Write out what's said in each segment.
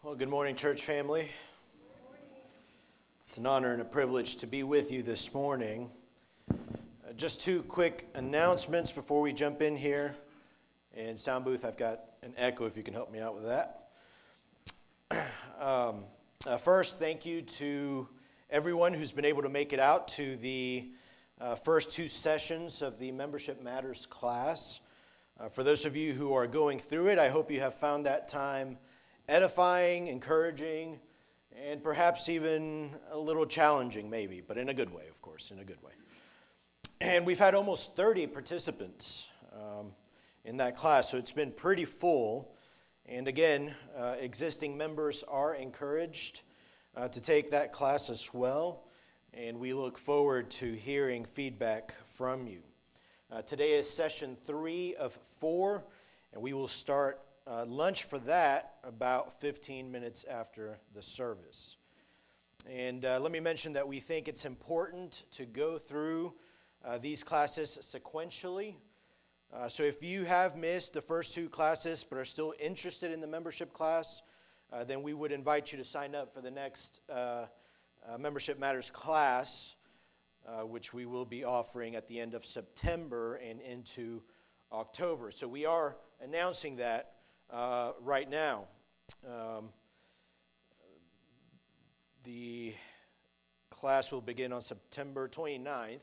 Well, good morning, church family. It's an honor and a privilege to be with you this morning. Just two quick announcements before we jump in here. And sound booth, I've got an echo if you can help me out with that. First, thank you to everyone who's been able to make it out to the first two sessions of the Membership Matters class. For those of you who are going through it, I hope you have found that time edifying, encouraging, and perhaps even a little challenging maybe, but in a good way, of course, in a good way. And we've had almost 30 participants in that class, so it's been pretty full. And again, existing members are encouraged to take that class as well, and we look forward to hearing feedback from you. Today is session 3 of 4, and we will start lunch for that about 15 minutes after the service. And let me mention that we think it's important to go through these classes sequentially. So if you have missed the first two classes but are still interested in the membership class, then we would invite you to sign up for the next Membership Matters class, which we will be offering at the end of September and into October. So we are announcing that right now. The class will begin on September 29th,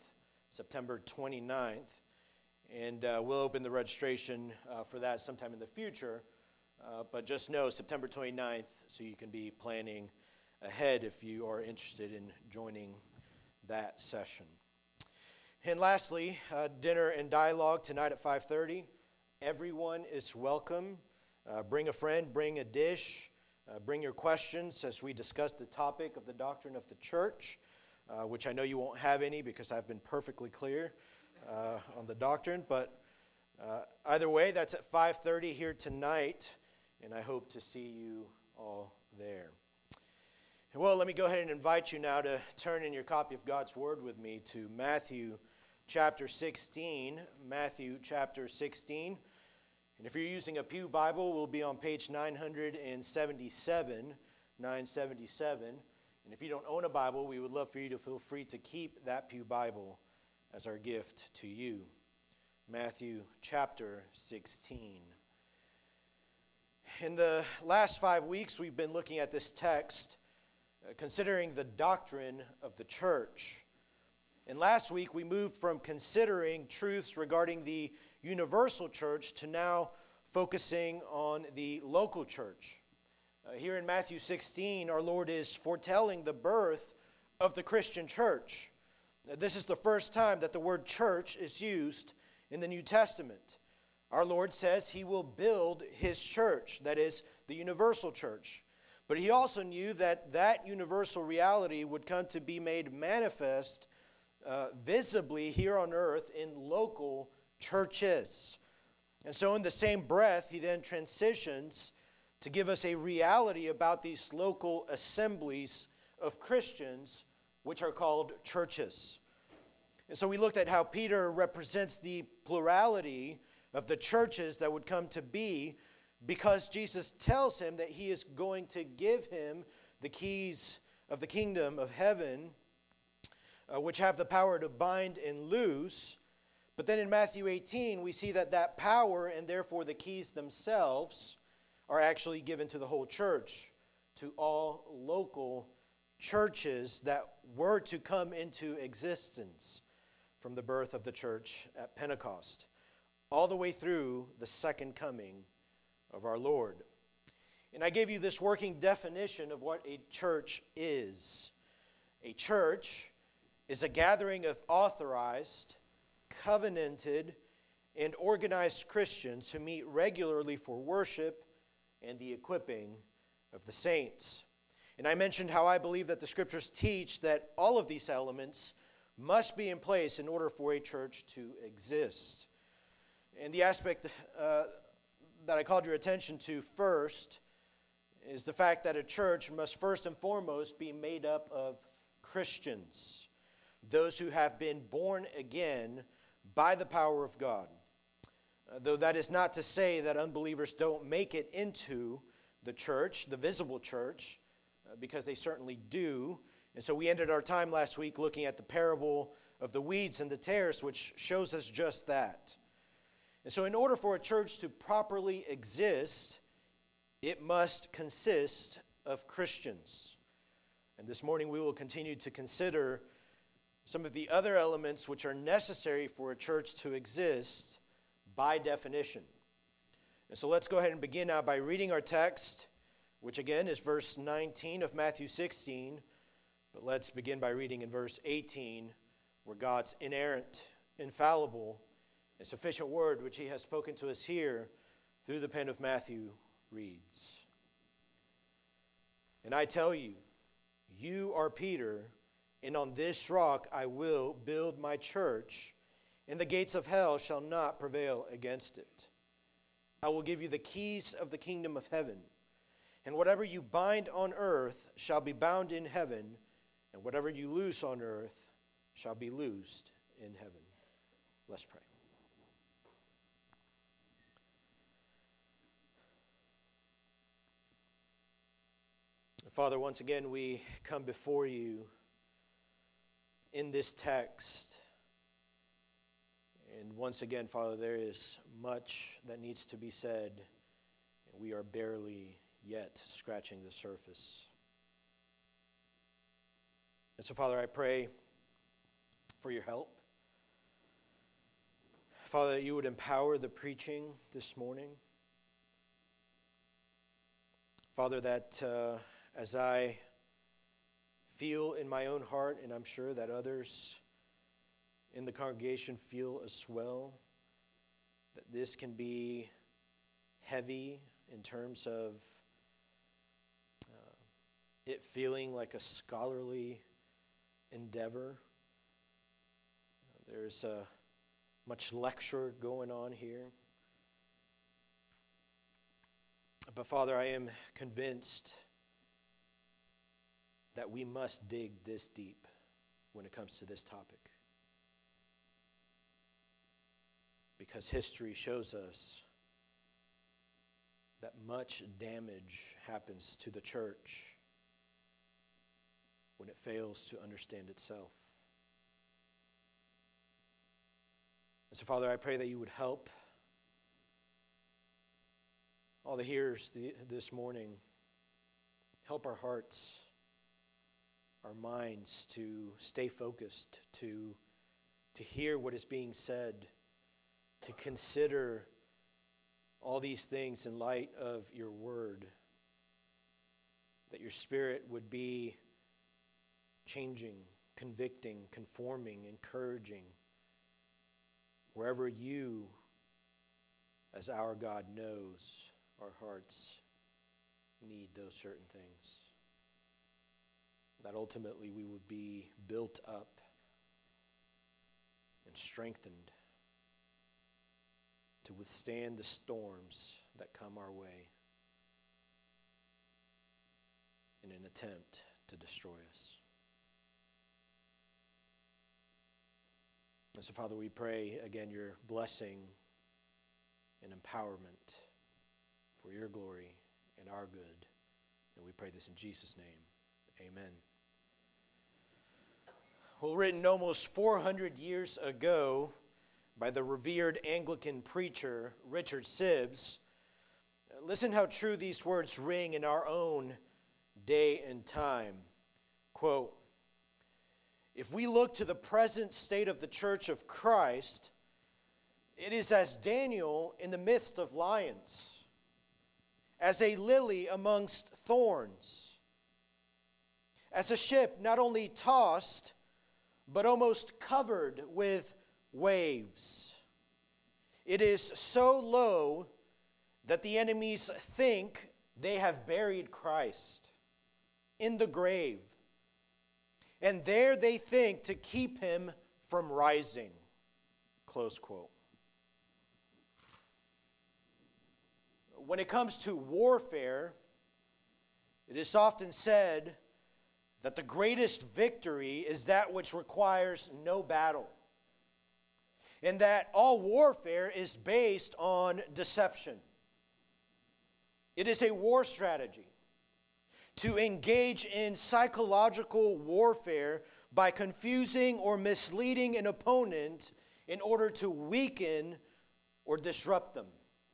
and we'll open the registration for that sometime in the future. But just know September 29th, so you can be planning ahead if you are interested in joining that session. And lastly, dinner and dialogue tonight at 5:30. Everyone is welcome. Bring a friend, bring a dish, bring your questions as we discuss the topic of the doctrine of the church, which I know you won't have any because I've been perfectly clear on the doctrine. But either way, that's at 5:30 here tonight, and I hope to see you all there. Well, let me go ahead and invite you now to turn in your copy of God's Word with me to Matthew chapter 16. Matthew chapter 16. And if you're using a Pew Bible, we'll be on page 977. And if you don't own a Bible, we would love for you to feel free to keep that Pew Bible as our gift to you. Matthew chapter 16. In the last 5 weeks, we've been looking at this text, considering the doctrine of the church. And last week, we moved from considering truths regarding the universal church to now focusing on the local church. Here in Matthew 16, our Lord is foretelling the birth of the Christian church. This is the first time that the word church is used in the New Testament. Our Lord says he will build his church, that is, the universal church. But he also knew that that universal reality would come to be made manifest visibly here on earth in local churches. And so in the same breath, he then transitions to give us a reality about these local assemblies of Christians, which are called churches. And so we looked at how Peter represents the plurality of the churches that would come to be, because Jesus tells him that he is going to give him the keys of the kingdom of heaven, which have the power to bind and loose. But then in Matthew 18, we see that that power and therefore the keys themselves are actually given to the whole church, to all local churches that were to come into existence from the birth of the church at Pentecost, all the way through the second coming of our Lord. And I gave you this working definition of what a church is. A church is a gathering of authorized, covenanted, and organized Christians who meet regularly for worship and the equipping of the saints. And I mentioned how I believe that the scriptures teach that all of these elements must be in place in order for a church to exist. And the aspect that I called your attention to first is the fact that a church must first and foremost be made up of Christians, those who have been born again by the power of God. Though that is not to say that unbelievers don't make it into the church, the visible church, because they certainly do. And so we ended our time last week looking at the parable of the weeds and the tares, which shows us just that. And so in order for a church to properly exist, it must consist of Christians. And this morning we will continue to consider some of the other elements which are necessary for a church to exist by definition. And so let's go ahead and begin now by reading our text, which again is verse 19 of Matthew 16. But let's begin by reading in verse 18, where God's inerrant, infallible, and sufficient word, which he has spoken to us here through the pen of Matthew, reads. And I tell you, you are Peter, and on this rock I will build my church, and the gates of hell shall not prevail against it. I will give you the keys of the kingdom of heaven, and whatever you bind on earth shall be bound in heaven, and whatever you loose on earth shall be loosed in heaven. Let's pray. Father, once again we come before you in this text. And once again, Father, there is much that needs to be said, and we are barely yet scratching the surface. And so, Father, I pray for your help. Father, that you would empower the preaching this morning. Father, that as I feel in my own heart, and I'm sure that others in the congregation feel as well, that this can be heavy in terms of it feeling like a scholarly endeavor. There's much lecture going on here. But Father, I am convinced that we must dig this deep when it comes to this topic. Because history shows us that much damage happens to the church when it fails to understand itself. And so, Father, I pray that you would help all the hearers this morning, help our hearts, our minds to stay focused, to hear what is being said, to consider all these things in light of your word, that your Spirit would be changing, convicting, conforming, encouraging, wherever you, as our God, knows our hearts need those certain things. That ultimately we would be built up and strengthened to withstand the storms that come our way in an attempt to destroy us. And so, Father, we pray again your blessing and empowerment for your glory and our good. And we pray this in Jesus' name. Amen. Well, written almost 400 years ago by the revered Anglican preacher Richard Sibbes, listen how true these words ring in our own day and time. Quote, "If we look to the present state of the Church of Christ, it is as Daniel in the midst of lions, as a lily amongst thorns, as a ship not only tossed, but almost covered with waves. It is so low that the enemies think they have buried Christ in the grave, and there they think to keep him from rising." Close quote. When it comes to warfare, it is often said that the greatest victory is that which requires no battle, and that all warfare is based on deception. It is a war strategy to engage in psychological warfare by confusing or misleading an opponent in order to weaken or disrupt them.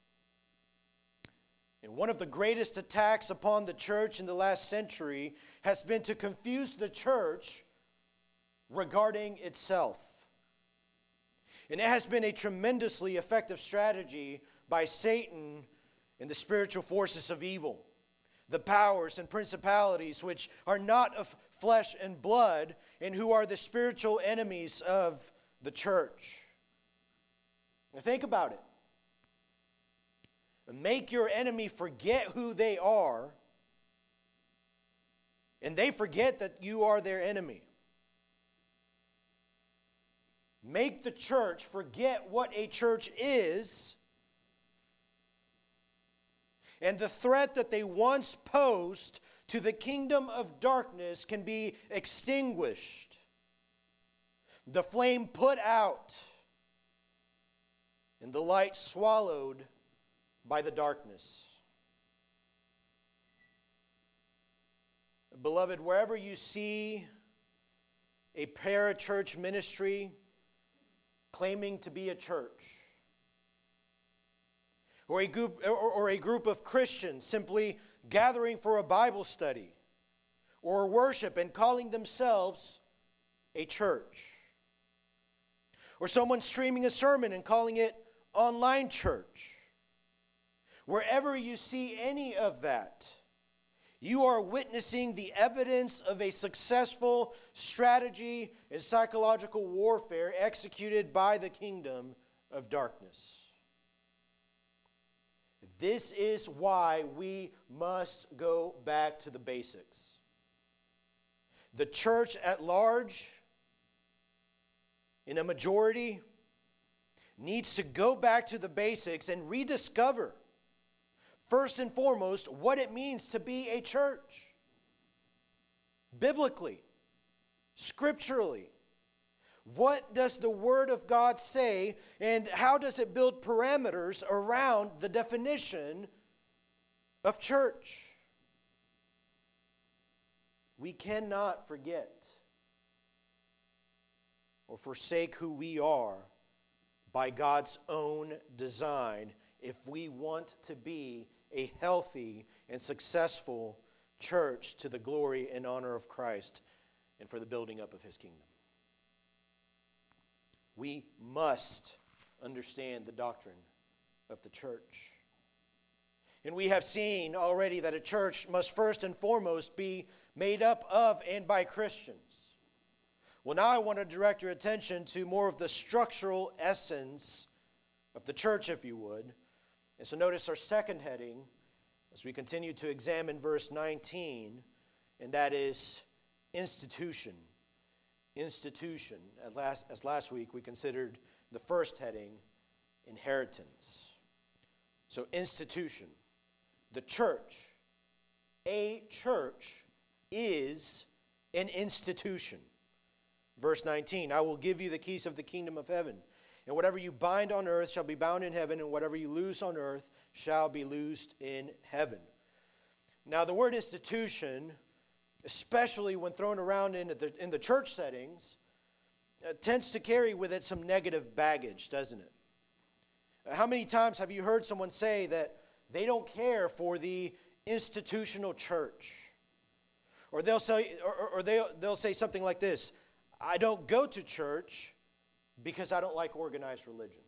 And one of the greatest attacks upon the church in the last century has been to confuse the church regarding itself. And it has been a tremendously effective strategy by Satan and the spiritual forces of evil, the powers and principalities which are not of flesh and blood, and who are the spiritual enemies of the church. Now think about it. Make your enemy forget who they are, and they forget that you are their enemy. Make the church forget what a church is, and the threat that they once posed to the kingdom of darkness can be extinguished. The flame put out, and the light swallowed by the darkness. Beloved, wherever you see a parachurch ministry claiming to be a church, or a group of Christians simply gathering for a Bible study or worship and calling themselves a church, or someone streaming a sermon and calling it online church, wherever you see any of that, you are witnessing the evidence of a successful strategy and psychological warfare executed by the kingdom of darkness. This is why we must go back to the basics. The church at large, in a majority, needs to go back to the basics and rediscover, first and foremost, what it means to be a church. Biblically, scripturally. What does the Word of God say, and how does it build parameters around the definition of church? We cannot forget or forsake who we are by God's own design if we want to be a healthy and successful church to the glory and honor of Christ and for the building up of His kingdom. We must understand the doctrine of the church. And we have seen already that a church must first and foremost be made up of and by Christians. Well, now I want to direct your attention to more of the structural essence of the church, if you would. And so notice our second heading as we continue to examine verse 19, and that is institution. Institution. As last week we considered the first heading, inheritance. So institution. The church. A church is an institution. Verse 19, I will give you the keys of the kingdom of heaven. And whatever you bind on earth shall be bound in heaven, and whatever you loose on earth shall be loosed in heaven. Now the word institution, especially when thrown around in the church settings, tends to carry with it some negative baggage, doesn't it? How many times have you heard someone say that they don't care for the institutional church? Or they'll say something like this, I don't go to church because I don't like organized religion.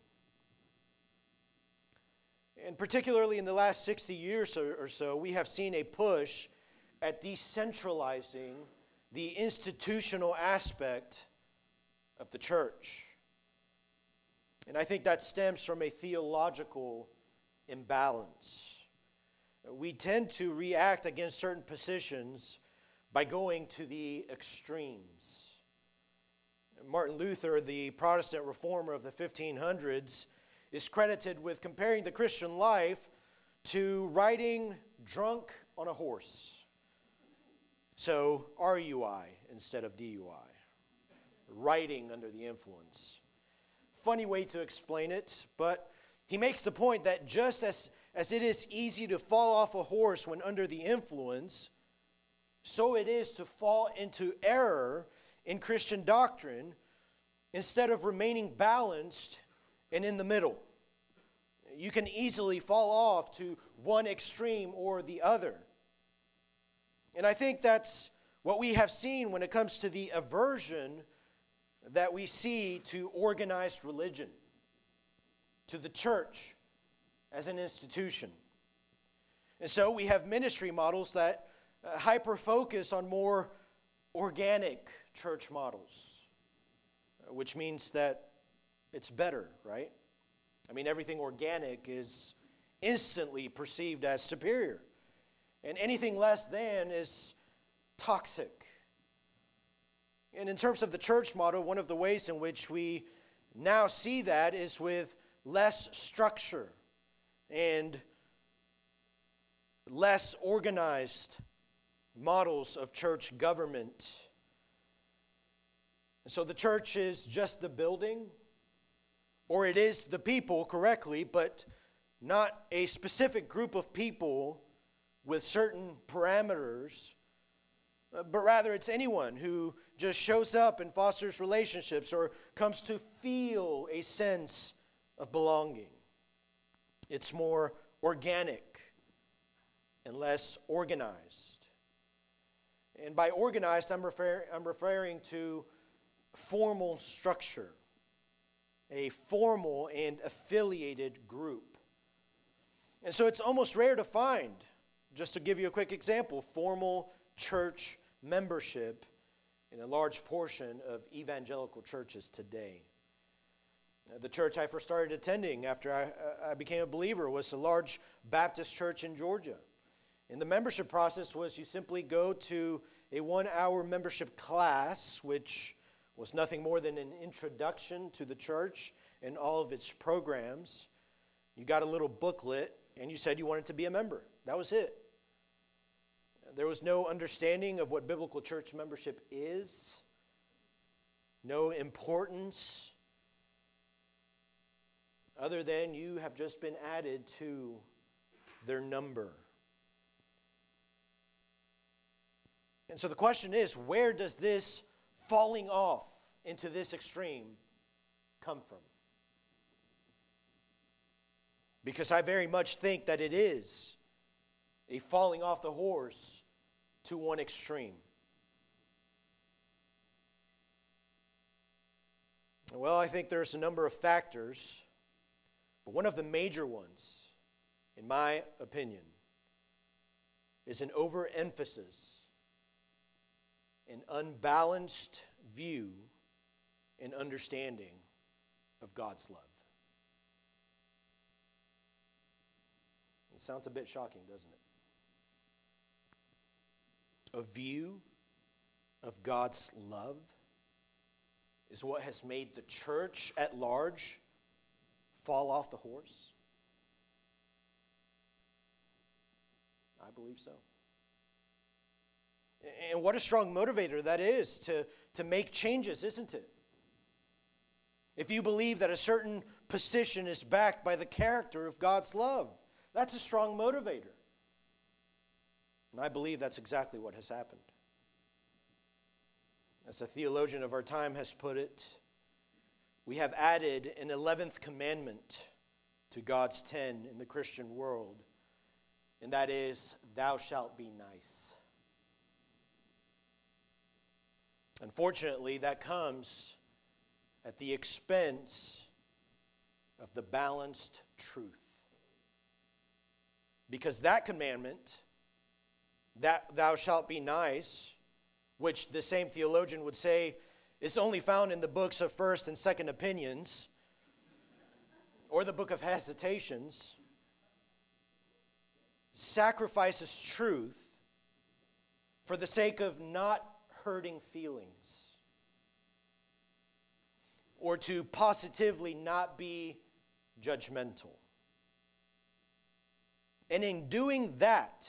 And particularly in the last 60 years or so, we have seen a push at decentralizing the institutional aspect of the church. And I think that stems from a theological imbalance. We tend to react against certain positions by going to the extremes. Martin Luther, the Protestant reformer of the 1500s, is credited with comparing the Christian life to riding drunk on a horse. So, RUI instead of DUI. Riding under the influence. Funny way to explain it, but he makes the point that just as it is easy to fall off a horse when under the influence, so it is to fall into error in Christian doctrine instead of remaining balanced and in the middle. You can easily fall off to one extreme or the other. And I think that's what we have seen when it comes to the aversion that we see to organized religion, to the church as an institution. And so we have ministry models that hyper-focus on more organic church models, which means that it's better, right? I mean, everything organic is instantly perceived as superior, and anything less than is toxic. And in terms of the church model, one of the ways in which we now see that is with less structure and less organized models of church government. And so the church is just the building, or it is the people correctly, but not a specific group of people with certain parameters, but rather it's anyone who just shows up and fosters relationships or comes to feel a sense of belonging. It's more organic and less organized. And by organized, I'm referring to formal structure, a formal and affiliated group. And so it's almost rare to find, just to give you a quick example, formal church membership in a large portion of evangelical churches today. The church I first started attending after I became a believer was a large Baptist church in Georgia. And the membership process was you simply go to a 1-hour membership class, which was nothing more than an introduction to the church and all of its programs. You got a little booklet, and you said you wanted to be a member. That was it. There was no understanding of what biblical church membership is, no importance, other than you have just been added to their number. And so the question is, where does this falling off into this extreme come from? Because I very much think that it is a falling off the horse to one extreme. Well, I think there's a number of factors, but one of the major ones, in my opinion, is an overemphasis, an unbalanced view and understanding of God's love. It sounds a bit shocking, doesn't it? A view of God's love is what has made the church at large fall off the horse? I believe so. And what a strong motivator that is to make changes, isn't it? If you believe that a certain position is backed by the character of God's love, that's a strong motivator. And I believe that's exactly what has happened. As a theologian of our time has put it, we have added an 11th commandment to God's 10 in the Christian world, and that is, thou shalt be nice. Unfortunately, that comes at the expense of the balanced truth. Because that commandment, that thou shalt be nice, which the same theologian would say is only found in the books of First and Second Opinions, or the book of Hesitations, sacrifices truth for the sake of not hurting feelings, or to positively not be judgmental. And in doing that,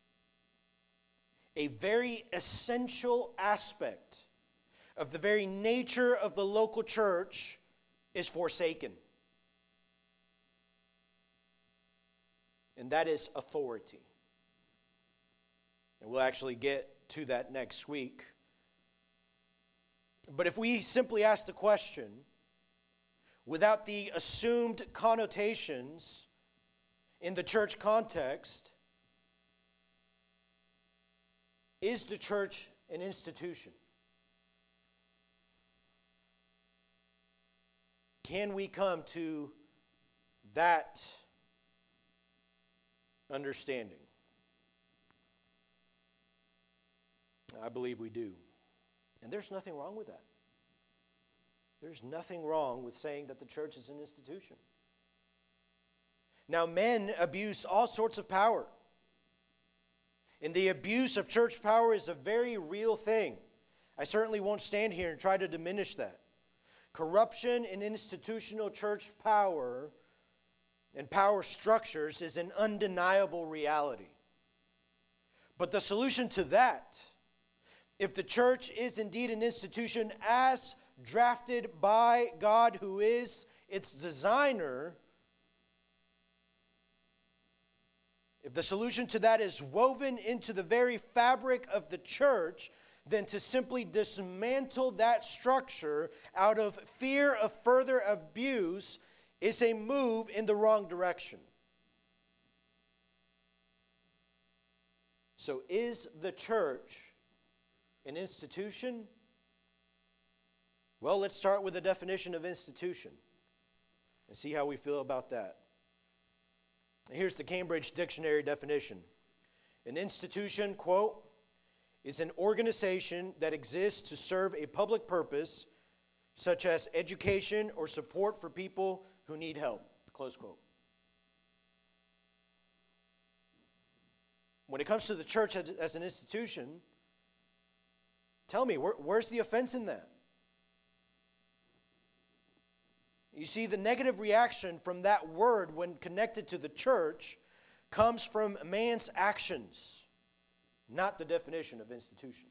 a very essential aspect of the very nature of the local church is forsaken. and that is authority. And we'll actually get to that next week. But if we simply ask the question, without the assumed connotations in the church context, is the church an institution? Can we come to that understanding? I believe we do. And there's nothing wrong with that. There's nothing wrong with saying that the church is an institution. Now, men abuse all sorts of power. And the abuse of church power is a very real thing. I certainly won't stand here and try to diminish that. Corruption in institutional church power and power structures is an undeniable reality. But the solution to that, if the church is indeed an institution as drafted by God, who is its designer, if the solution to that is woven into the very fabric of the church, then to simply dismantle that structure out of fear of further abuse is a move in the wrong direction. So is the church an institution? Well, let's start with a definition of institution and see how we feel about that. Here's the Cambridge Dictionary definition. An institution, quote, is an organization that exists to serve a public purpose, such as education or support for people who need help, close quote. When it comes to the church as an institution, tell me, where's the offense in that? You see, the negative reaction from that word when connected to the church comes from man's actions, not the definition of institution.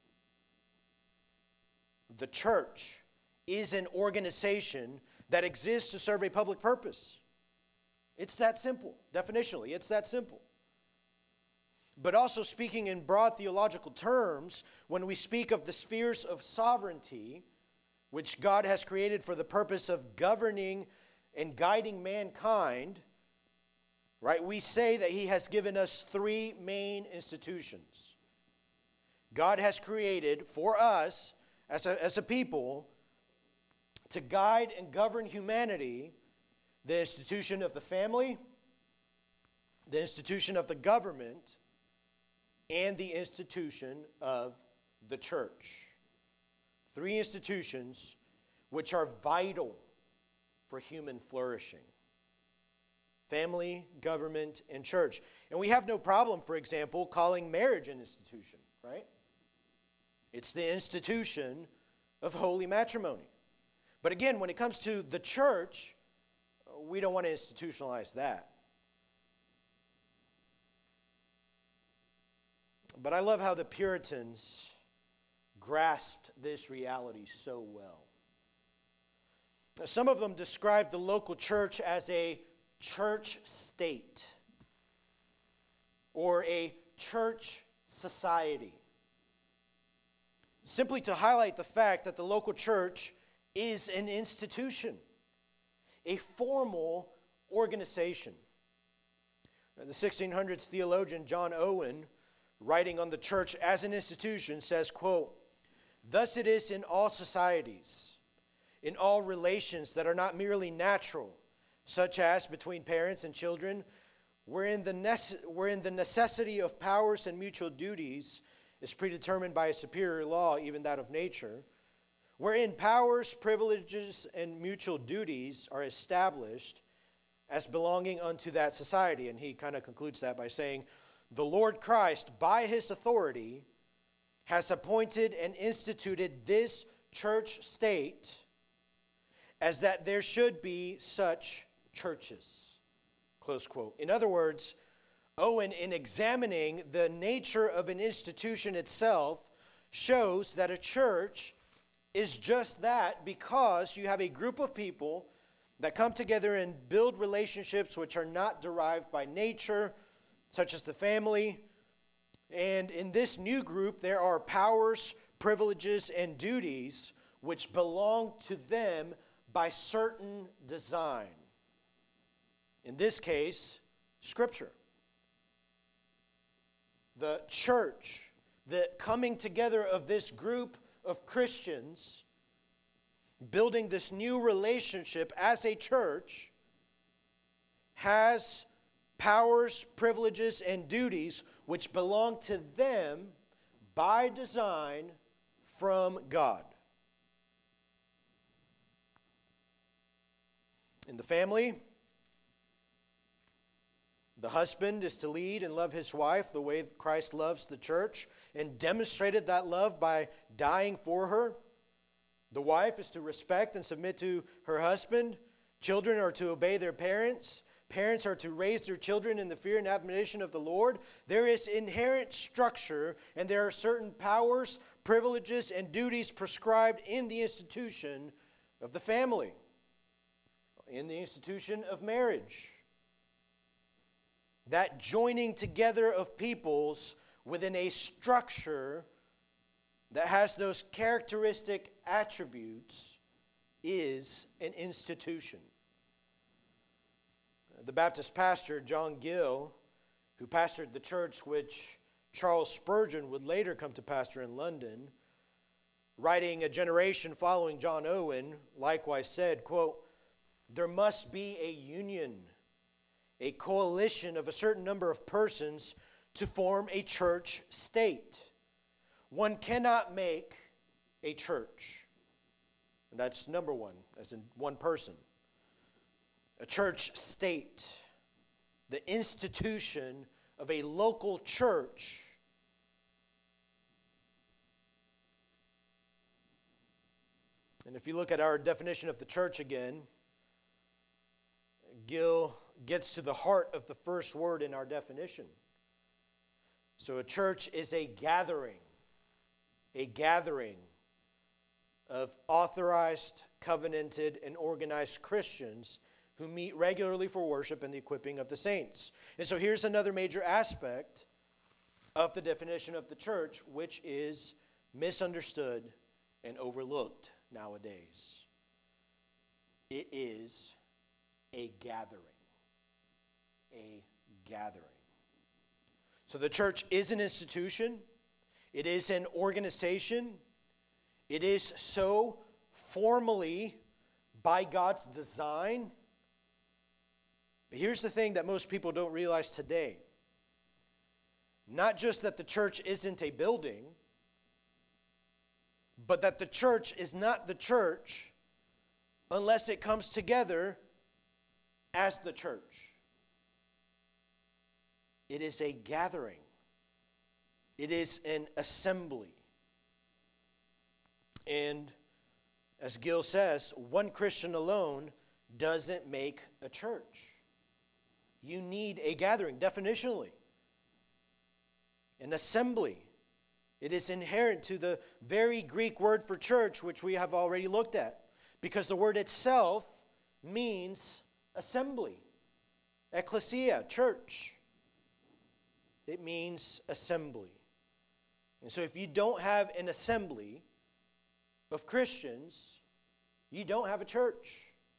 The church is an organization that exists to serve a public purpose. It's that simple. Definitionally, it's that simple. But also speaking in broad theological terms, when we speak of the spheres of sovereignty, which God has created for the purpose of governing and guiding mankind, right? We say that He has given us three main institutions. God has created for us as a people to guide and govern humanity, the institution of the family, the institution of the government, and the institution of the church. Three institutions which are vital for human flourishing. Family, government, and church. And we have no problem, for example, calling marriage an institution, right? It's the institution of holy matrimony. But again, when it comes to the church, we don't want to institutionalize that. But I love how the Puritans grasped this reality so well. Some of them described the local church as a church state or a church society, simply to highlight the fact that the local church is an institution, a formal organization. The 1600s theologian John Owen, writing on the church as an institution, says, quote, "Thus it is in all societies, in all relations that are not merely natural, such as between parents and children, wherein the necessity of powers and mutual duties is predetermined by a superior law, even that of nature, wherein powers, privileges, and mutual duties are established as belonging unto that society." And he kind of concludes that by saying, "The Lord Christ, by His authority, has appointed and instituted this church state as that there should be such churches." Close quote. In other words, Owen, in examining the nature of an institution itself, shows that a church is just that because you have a group of people that come together and build relationships which are not derived by nature, such as the family. And in this new group, there are powers, privileges, and duties which belong to them by certain design. In this case, Scripture. The church, the coming together of this group of Christians, building this new relationship as a church, has powers, privileges, and duties which belong to them by design from God. In the family, the husband is to lead and love his wife the way Christ loves the church and demonstrated that love by dying for her. The wife is to respect and submit to her husband. Children are to obey their parents. Parents are to raise their children in the fear and admonition of the Lord. There is inherent structure, and there are certain powers, privileges, and duties prescribed in the institution of the family, in the institution of marriage. That joining together of peoples within a structure that has those characteristic attributes is an institution. The Baptist pastor, John Gill, who pastored the church which Charles Spurgeon would later come to pastor in London, writing a generation following John Owen, likewise said, quote, "There must be a union, a coalition of a certain number of persons to form a church state. One cannot make a church." And that's number one, as in one person. A church state, the institution of a local church, and if you look at our definition of the church again, Gill gets to the heart of the first word in our definition. So a church is a gathering of authorized, covenanted, and organized Christians who meet regularly for worship and the equipping of the saints. And so here's another major aspect of the definition of the church, which is misunderstood and overlooked nowadays. It is a gathering. A gathering. So the church is an institution. It is an organization. It is so formally by God's design. But here's the thing that most people don't realize today. Not just that the church isn't a building, but that the church is not the church unless it comes together as the church. It is a gathering. It is an assembly. And as Gill says, one Christian alone doesn't make a church. You need a gathering, definitionally. An assembly. It is inherent to the very Greek word for church, which we have already looked at, because the word itself means assembly. Ecclesia, church. It means assembly. And so if you don't have an assembly of Christians, you don't have a church.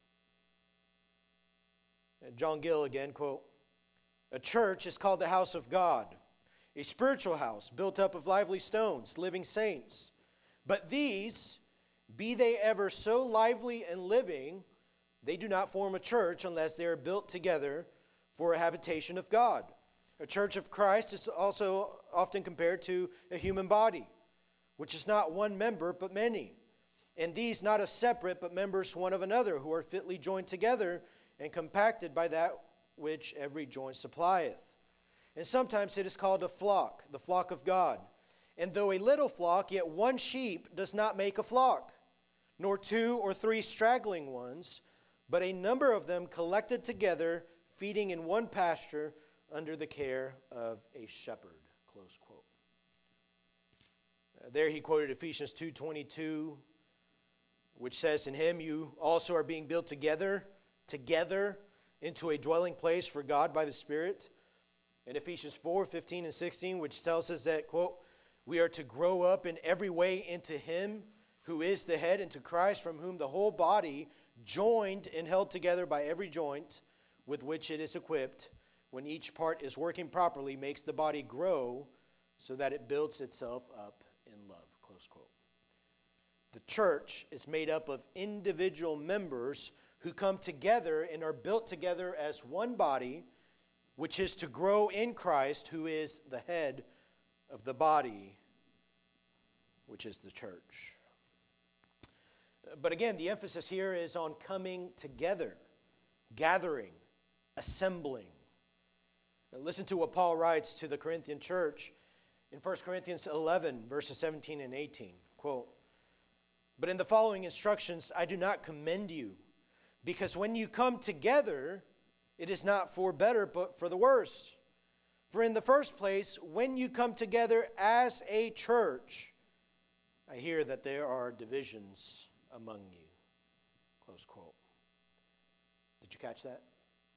And John Gill again, quote, "A church is called the house of God, a spiritual house built up of lively stones, living saints. But these, be they ever so lively and living, they do not form a church unless they are built together for a habitation of God. A church of Christ is also often compared to a human body, which is not one member but many. And these not as separate but members one of another, who are fitly joined together and compacted by that which every joint supplieth. And sometimes it is called a flock, the flock of God. And though a little flock, yet one sheep does not make a flock, nor two or three straggling ones, but a number of them collected together, feeding in one pasture under the care of a shepherd." Close quote. There he quoted Ephesians 2:22, which says, "In him you also are being built together together into a dwelling place for God by the Spirit. In Ephesians 4:15 and 16, which tells us that, quote, we are to grow up in every way into Him who is the head, into Christ, from whom the whole body, joined and held together by every joint with which it is equipped, when each part is working properly, makes the body grow so that it builds itself up in love, close quote. The church is made up of individual members who come together and are built together as one body, which is to grow in Christ, who is the head of the body, which is the church. But again, the emphasis here is on coming together, gathering, assembling. Now listen to what Paul writes to the Corinthian church in 1 Corinthians 11, verses 17 and 18. Quote, but in the following instructions I do not commend you, because when you come together, it is not for better, but for the worse. For in the first place, when you come together as a church, I hear that there are divisions among you. Close quote. Did you catch that?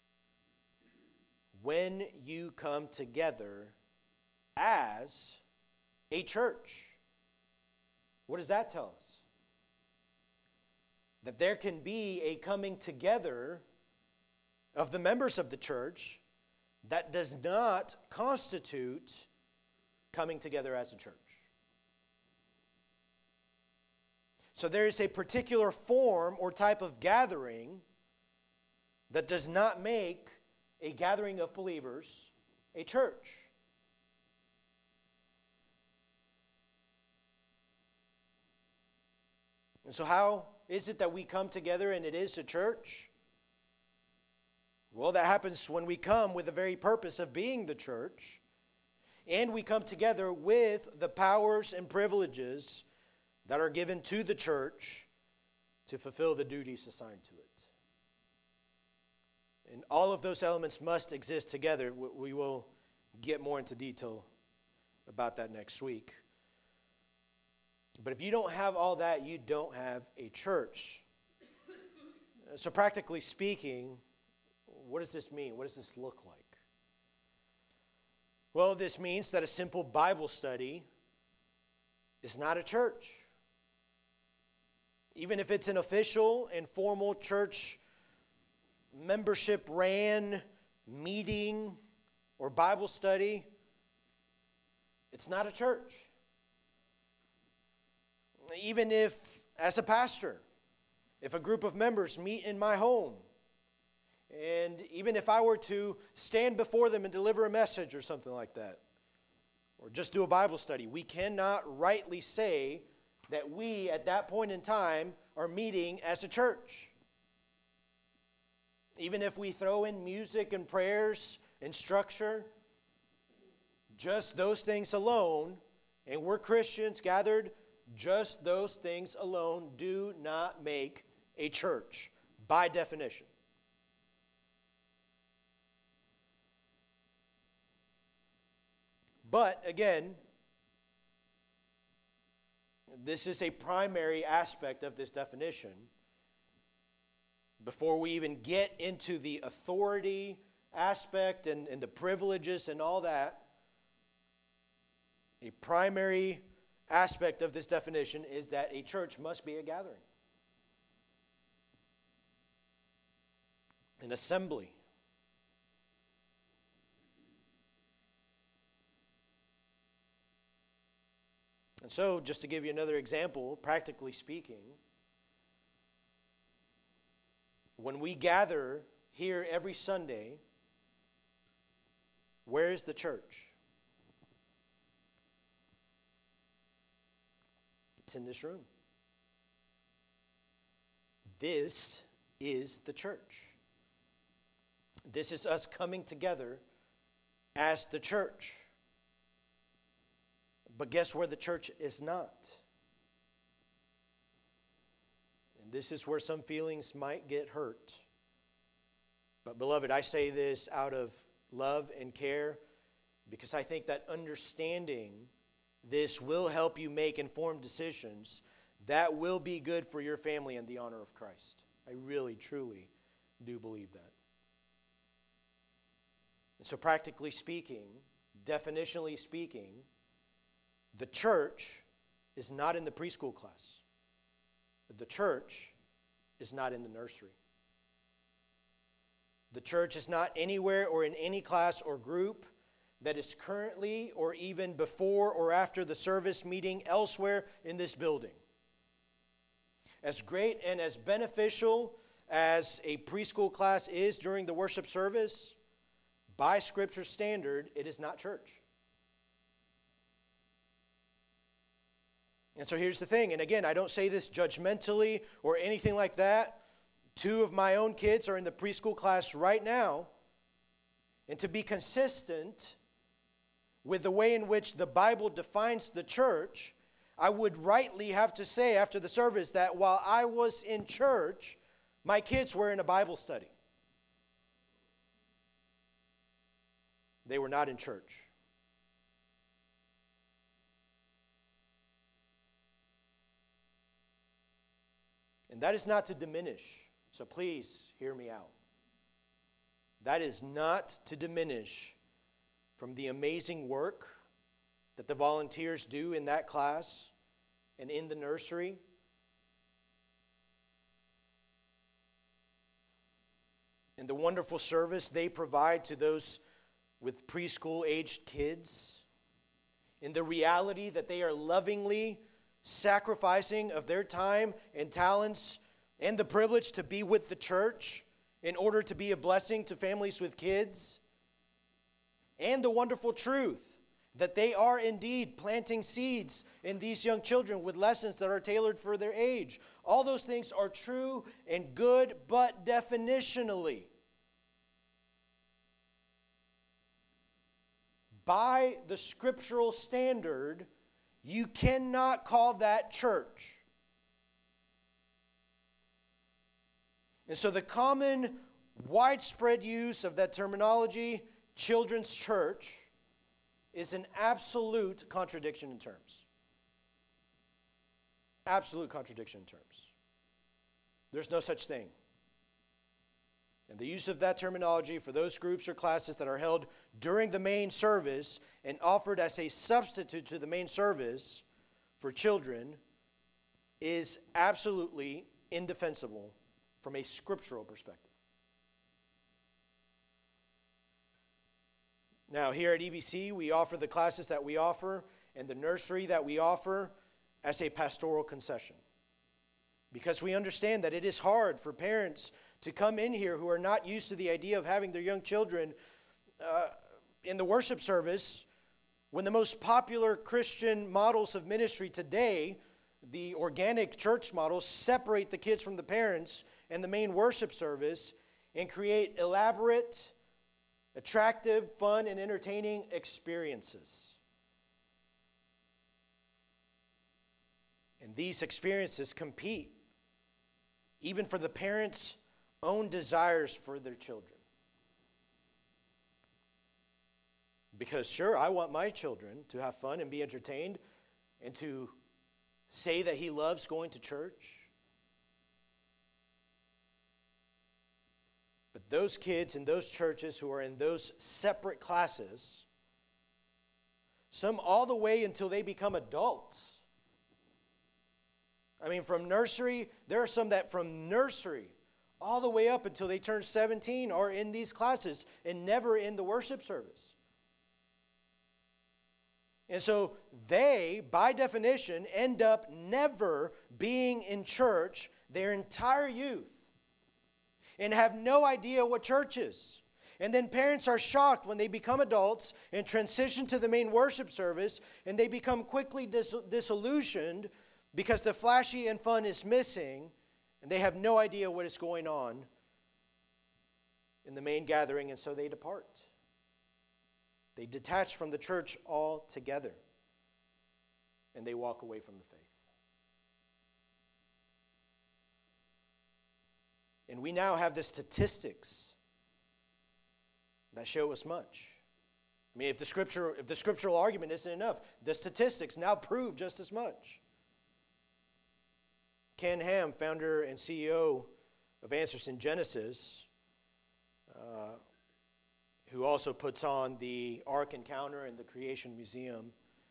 When you come together as a church. What does that tell us? That there can be a coming together of the members of the church that does not constitute coming together as a church. So there is a particular form or type of gathering that does not make a gathering of believers a church. And so how is it that we come together and it is a church? Well, that happens when we come with the very purpose of being the church, and we come together with the powers and privileges that are given to the church to fulfill the duties assigned to it. And all of those elements must exist together. We will get more into detail about that next week. But if you don't have all that, you don't have a church. So practically speaking, what does this mean? What does this look like? Well, this means that a simple Bible study is not a church. Even if it's an official and formal church membership ran meeting or Bible study, it's not a church. Even if, as a pastor, if a group of members meet in my home, and even if I were to stand before them and deliver a message or something like that, or just do a Bible study, we cannot rightly say that we, at that point in time, are meeting as a church. Even if we throw in music and prayers and structure, just those things alone, and we're Christians gathered, just those things alone do not make a church, by definition. But, again, this is a primary aspect of this definition. Before we even get into the authority aspect and the privileges and all that, a primary aspect of this definition is that a church must be a gathering, an assembly. And so, just to give you another example, practically speaking, when we gather here every Sunday, where is the church? It's in this room. This is the church. This is us coming together as the church. But guess where the church is not? And this is where some feelings might get hurt. But beloved, I say this out of love and care because I think that understanding this will help you make informed decisions that will be good for your family and the honor of Christ. I really, truly do believe that. And so practically speaking, definitionally speaking, the church is not in the preschool class. The church is not in the nursery. The church is not anywhere or in any class or group that is currently or even before or after the service meeting elsewhere in this building. As great and as beneficial as a preschool class is during the worship service, by Scripture standard, it is not church. And so here's the thing, and again, I don't say this judgmentally or anything like that. 2 of my own kids are in the preschool class right now. And to be consistent with the way in which the Bible defines the church, I would rightly have to say after the service that while I was in church, my kids were in a Bible study. They were not in church. And that is not to diminish, so please hear me out. That is not to diminish from the amazing work that the volunteers do in that class and in the nursery. And the wonderful service they provide to those with preschool-aged kids. In the reality that they are lovingly sacrificing of their time and talents and the privilege to be with the church in order to be a blessing to families with kids. And the wonderful truth that they are indeed planting seeds in these young children with lessons that are tailored for their age. All those things are true and good, but definitionally, by the scriptural standard, you cannot call that church. And so the common, widespread use of that terminology, children's church, is an absolute contradiction in terms. Absolute contradiction in terms. There's no such thing. And the use of that terminology for those groups or classes that are held during the main service and offered as a substitute to the main service for children is absolutely indefensible from a scriptural perspective. Now, here at EBC, we offer the classes that we offer and the nursery that we offer as a pastoral concession. Because we understand that it is hard for parents to come in here who are not used to the idea of having their young children in the worship service when the most popular Christian models of ministry today, the organic church models, separate the kids from the parents in the main worship service and create elaborate, attractive, fun, and entertaining experiences. And these experiences compete even for the parents' own desires for their children. Because sure, I want my children to have fun and be entertained and to say that he loves going to church. But those kids in those churches who are in those separate classes, some all the way until they become adults. I mean, from nursery, there are some that from nursery all the way up until they turn 17 are in these classes and never in the worship service. And so they, by definition, end up never being in church their entire youth and have no idea what church is. And then parents are shocked when they become adults and transition to the main worship service, and they become quickly disillusioned because the flashy and fun is missing, and they have no idea what is going on in the main gathering, and so they depart. They detach from the church altogether, and they walk away from the faith. And we now have the statistics that show us much. I mean, if the scriptural argument isn't enough, the statistics now prove just as much. Ken Ham, founder and CEO of Answers in Genesis, who also puts on the Ark Encounter and the Creation Museum.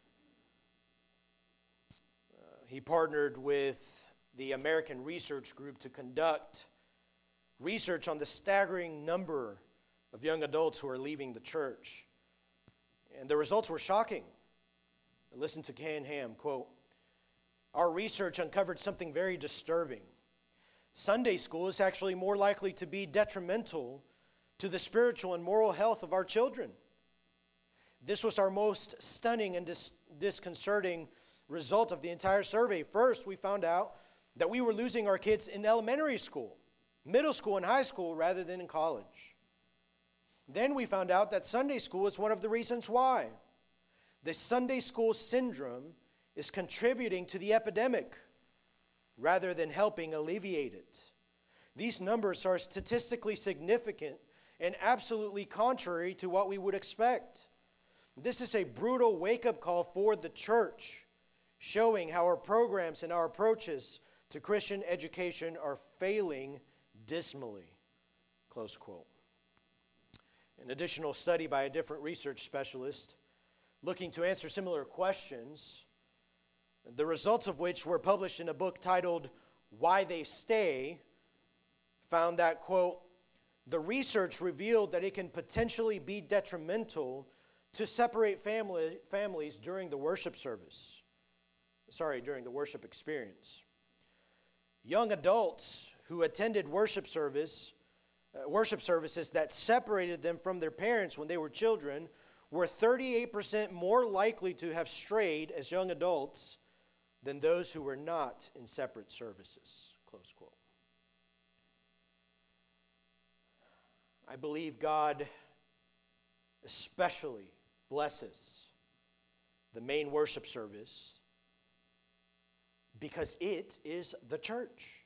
He partnered with the American Research Group to conduct research on the staggering number of young adults who are leaving the church. And the results were shocking. Listen to Ken Ham, quote, "Our research uncovered something very disturbing. Sunday school is actually more likely to be detrimental to the spiritual and moral health of our children. This was our most stunning and disconcerting result of the entire survey. First, we found out that we were losing our kids in elementary school, middle school, and high school rather than in college. Then we found out that Sunday school is one of the reasons why. The Sunday school syndrome is contributing to the epidemic rather than helping alleviate it. These numbers are statistically significant and absolutely contrary to what we would expect. This is a brutal wake-up call for the church, showing how our programs and our approaches to Christian education are failing dismally." Close quote. An additional study by a different research specialist looking to answer similar questions, the results of which were published in a book titled "Why They Stay," found that, quote, "The research revealed that it can potentially be detrimental to separate families during the worship experience. Young adults who attended worship services that separated them from their parents when they were children were 38% more likely to have strayed as young adults than those who were not in separate services." Close quote. I believe God especially blesses the main worship service because it is the church.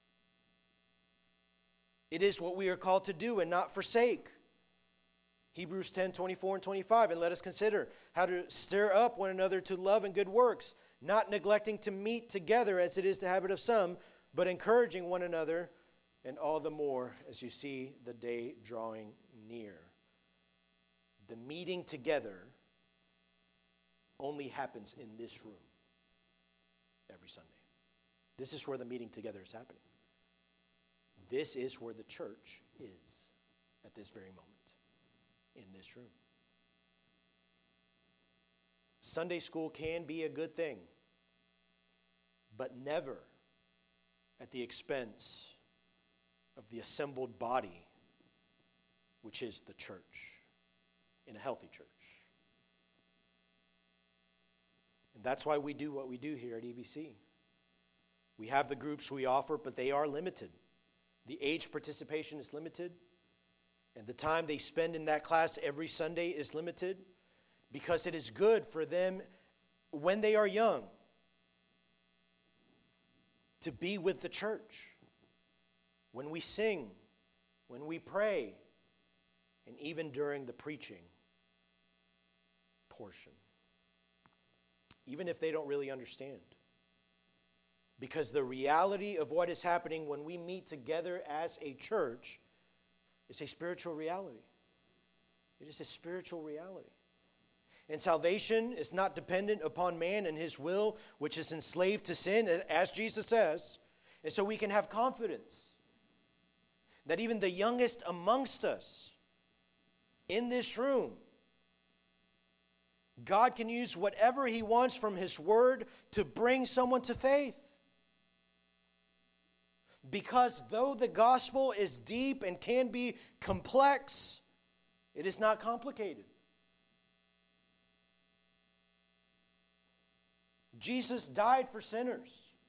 It is what we are called to do and not forsake. Hebrews 10:24 and 25, "And let us consider how to stir up one another to love and good works, not neglecting to meet together as it is the habit of some, but encouraging one another, and all the more as you see the day drawing near." The meeting together only happens in this room every Sunday. This is where the meeting together is happening. This is where the church is at this very moment, in this room. Sunday school can be a good thing, but never at the expense of the assembled body, which is the church, in a healthy church. And that's why we do what we do here at EBC. We have the groups we offer, but they are limited. The age participation is limited, and the time they spend in that class every Sunday is limited because it is good for them when they are young to be with the church, when we sing, when we pray, and even during the preaching portion, even if they don't really understand. Because the reality of what is happening when we meet together as a church is a spiritual reality. It is a spiritual reality. And salvation is not dependent upon man and his will, which is enslaved to sin, as Jesus says. And so we can have confidence that even the youngest amongst us in this room, God can use whatever He wants from His Word to bring someone to faith. Because though the gospel is deep and can be complex, it is not complicated. Jesus died for sinners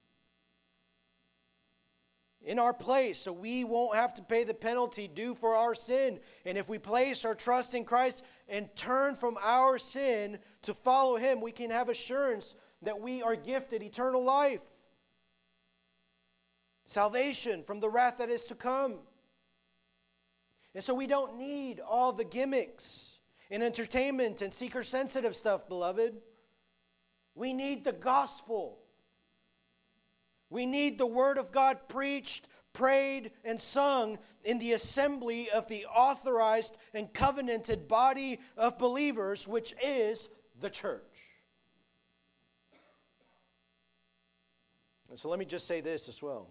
in our place, so we won't have to pay the penalty due for our sin. And if we place our trust in Christ and turn from our sin to follow Him, we can have assurance that we are gifted eternal life, salvation from the wrath that is to come. And so we don't need all the gimmicks and entertainment and seeker-sensitive stuff, beloved. We need the gospel. We need the Word of God preached, prayed, and sung in the assembly of the authorized and covenanted body of believers, which is the church. And so let me just say this as well.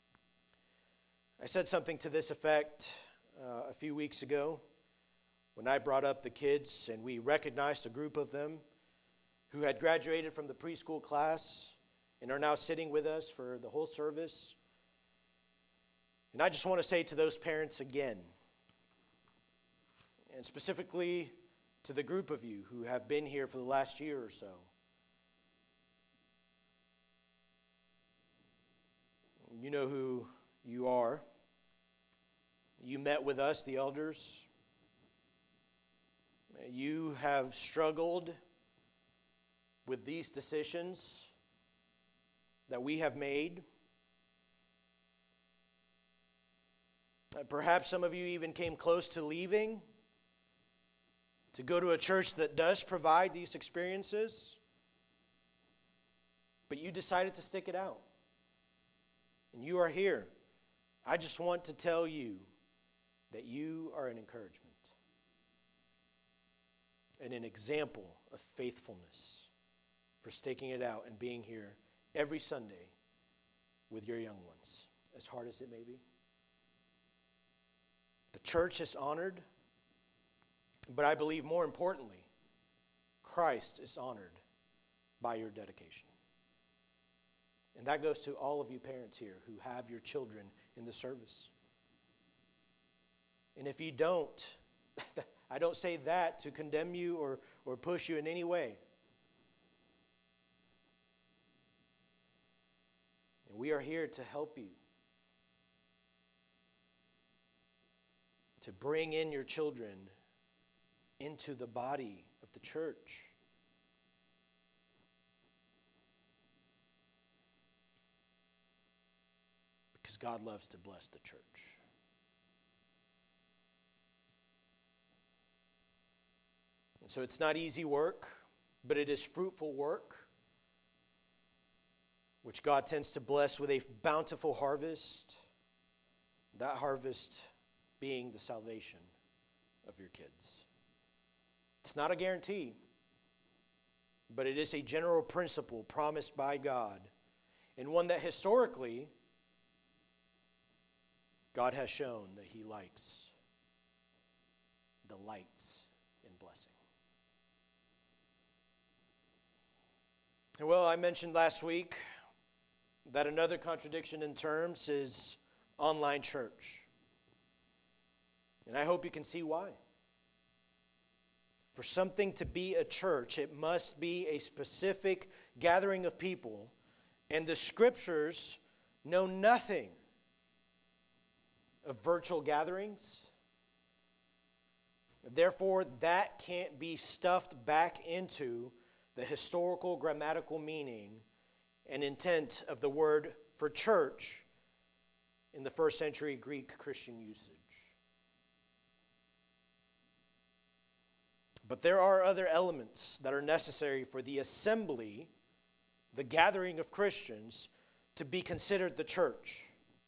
I said something to this effect a few weeks ago when I brought up the kids and we recognized a group of them who had graduated from the preschool class and are now sitting with us for the whole service. And I just want to say to those parents again, and specifically to the group of you who have been here for the last year or so, you know who you are. You met with us, the elders. You have struggled with these decisions that we have made. Perhaps some of you even came close to leaving to go to a church that does provide these experiences, but you decided to stick it out. And you are here. I just want to tell you that you are an encouragement and an example of faithfulness for sticking it out and being here every Sunday with your young ones, as hard as it may be. The church is honored, but I believe more importantly, Christ is honored by your dedication. And that goes to all of you parents here who have your children in the service. And if you don't, I don't say that to condemn you or push you in any way. And we are here to help you, to bring in your children into the body of the church. Because God loves to bless the church. And so it's not easy work, but it is fruitful work, which God tends to bless with a bountiful harvest. That harvest being the salvation of your kids. It's not a guarantee, but it is a general principle promised by God, and one that historically God has shown that He likes, delights in blessing. And well, I mentioned last week that another contradiction in terms is online church. And I hope you can see why. For something to be a church, it must be a specific gathering of people, and the Scriptures know nothing of virtual gatherings. Therefore, that can't be stuffed back into the historical grammatical meaning and intent of the word for church in the first century Greek Christian usage. But there are other elements that are necessary for the assembly, the gathering of Christians, to be considered the church.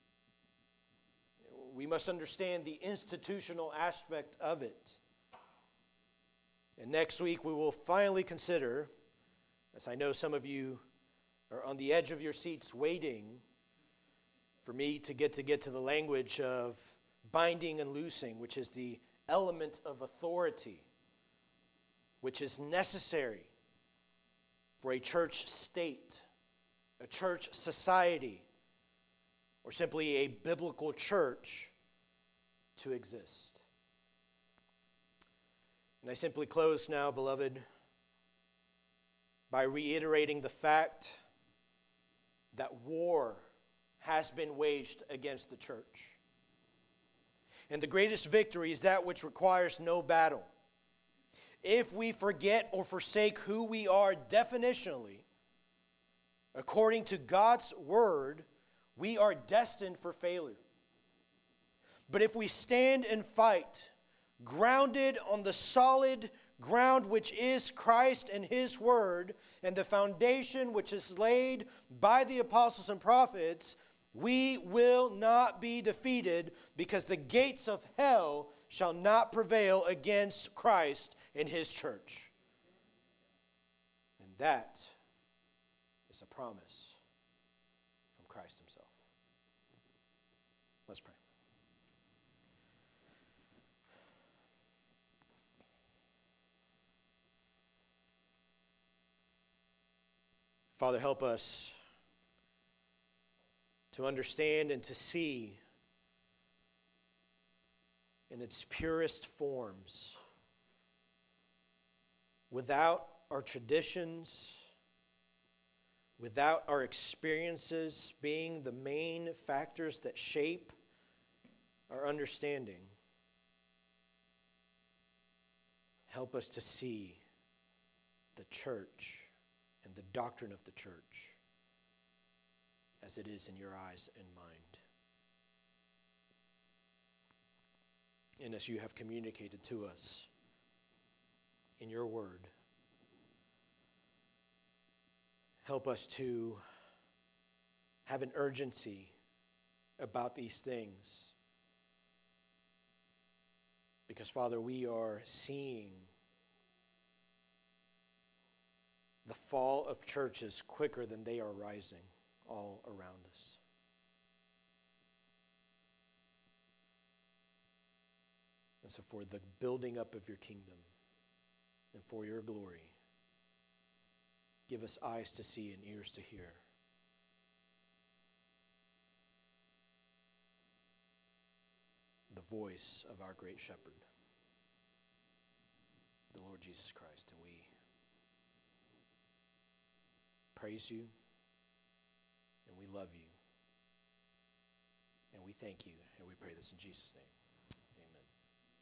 We must understand the institutional aspect of it. And next week we will finally consider, as I know some of you are on the edge of your seats waiting for me to get to the language of binding and loosing, which is the element of authority, which is necessary for a church state, a church society, or simply a biblical church to exist. And I simply close now, beloved, by reiterating the fact that war has been waged against the church. And the greatest victory is that which requires no battle. If we forget or forsake who we are definitionally, according to God's word, we are destined for failure. But if we stand and fight, grounded on the solid ground which is Christ and His word, and the foundation which is laid by the apostles and prophets, We will not be defeated because the gates of hell shall not prevail against Christ and his church. And that is a promise from Christ himself. Let's pray. Father, help us to understand and to see in its purest forms, without our traditions, without our experiences being the main factors that shape our understanding. Help us to see the church and the doctrine of the church as it is in your eyes and mind. And as you have communicated to us in your word, help us to have an urgency about these things. Because, Father, we are seeing the fall of churches quicker than they are rising all around us. And so for the building up of your kingdom and for your glory, give us eyes to see and ears to hear. The voice of our great shepherd, the Lord Jesus Christ. And we praise you, and we love you, and we thank you, and we pray this in Jesus' name.